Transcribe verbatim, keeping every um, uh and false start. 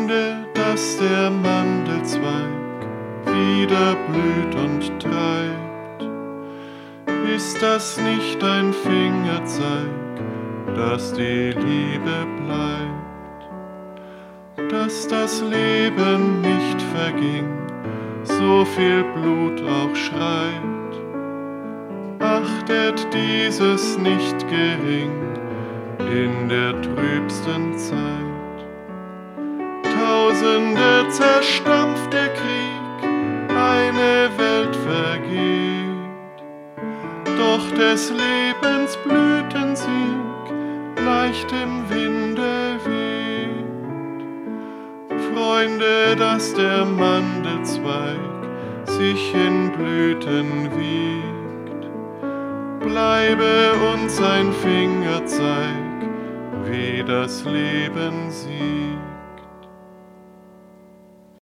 Freunde, dass der Mandelzweig wieder blüht und treibt. Ist das nicht ein Fingerzeig, dass die Liebe bleibt? Dass das Leben nicht verging, so viel Blut auch schreit. Achtet dieses nicht gering in der trübsten Zeit. Tausende zerstampft der Krieg, eine Welt vergeht, doch des Lebens Blütensieg leicht im Winde weht. Freunde, dass der Mandelzweig sich in Blüten wiegt, bleibe uns ein Fingerzeig, wie das Leben siegt.